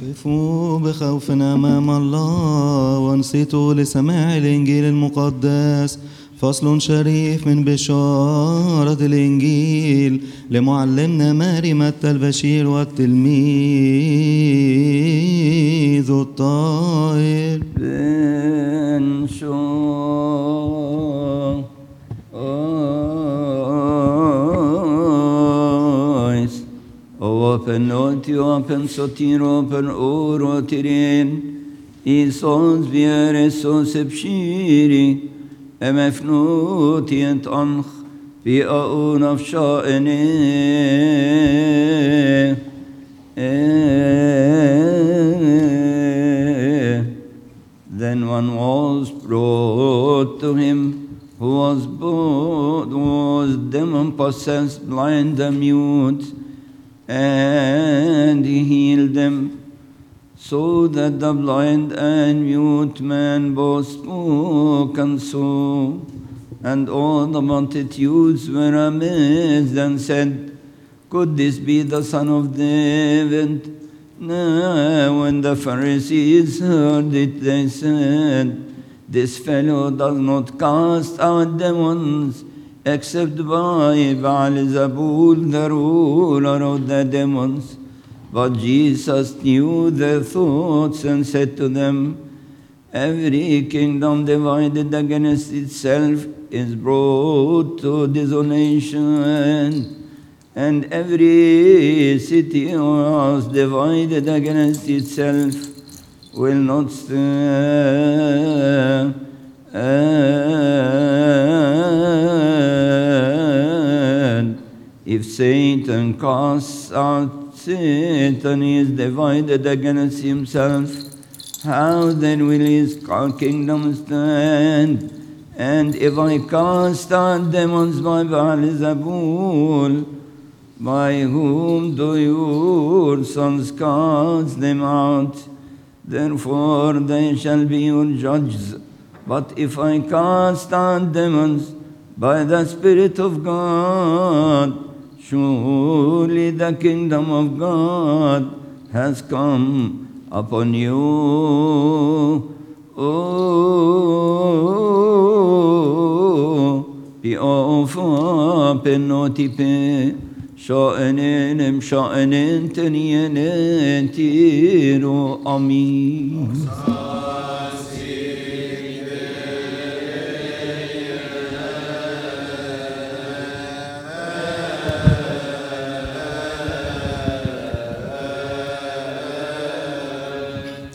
قفوا بخوف أمام الله وانصتوا لسماع الإنجيل المقدس. فصل شريف من بشارة الإنجيل لمعلمنا ماري متى البشير والتلميذ الطاهر. Open oti, open sotir, open orotirin, Isos vieresos ebshiri, emefnuti et anch, vi aun of sha'ene. Then one was brought to him, who was demon-possessed, blind and mute, and he healed them, so that the blind and mute man both spoke and saw. And all the multitudes were amazed and said, could this be the Son of David? Now when the Pharisees heard it, they said, this fellow does not cast out demons, except by Beelzebul, the ruler of the demons. But Jesus knew their thoughts and said to them, every kingdom divided against itself is brought to desolation, and every city or house divided against itself will not stand. If Satan casts out Satan, he is divided against himself. How then will his kingdom stand? And if I cast out demons by Beelzebul, by whom do your sons cast them out? Therefore they shall be your judges. But if I cast out demons by the Spirit of God, surely the kingdom of God has come upon you. Bi'ofa pennotipe sha'enenem sha'enen tenyenet tiru amin.